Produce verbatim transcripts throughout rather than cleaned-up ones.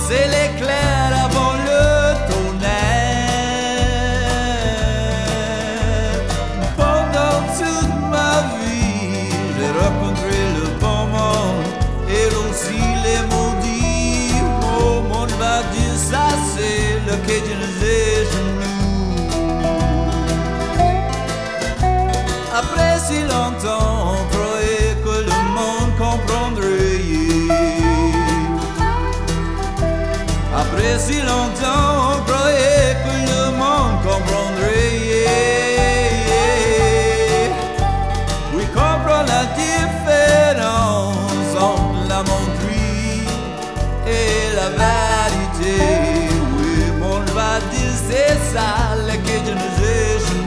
c'est l'éclair avant le tonnerre. Pendant toute ma vie, j'ai rencontré le bon monde et aussi les maudits. Oh, mon va dire ça, c'est le Cajunization. Après si longtemps, on croyait que le monde comprendrait. Après si longtemps, on croyait que le monde comprendrait. Oui, comprend la différence entre la menterie et la vérité. Oui, mon va dire c'est ça, la Cajunization.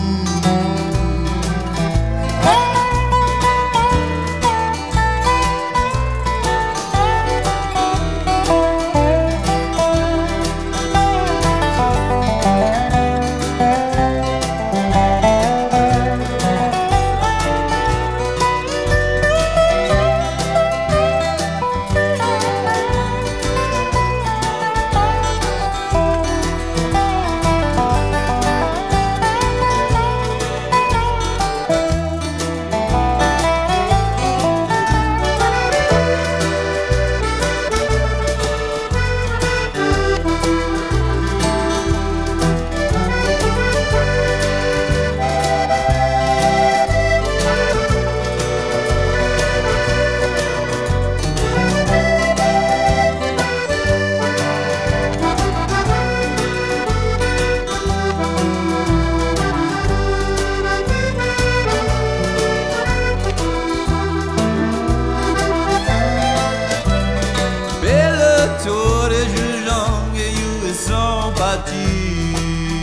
Tour des jugeants et you sont bâtis.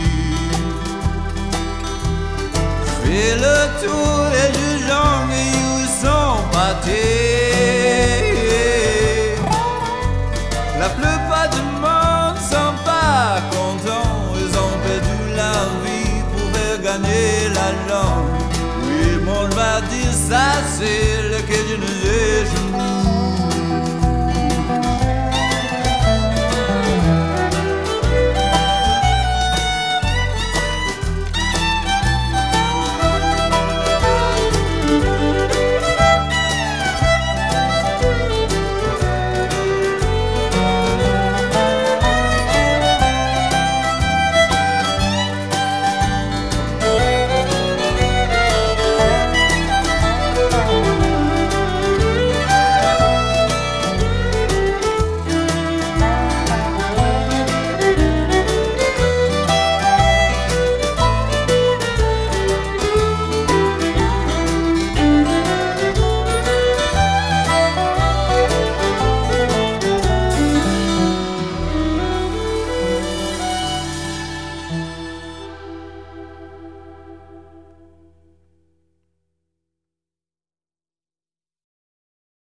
Fais le tour des jugeants et you sont bâtis. La plupart du monde sont pas contents. Ils ont perdu la vie pour faire gagner l'argent. Oui, mon va dire ça, c'est le Cajunization.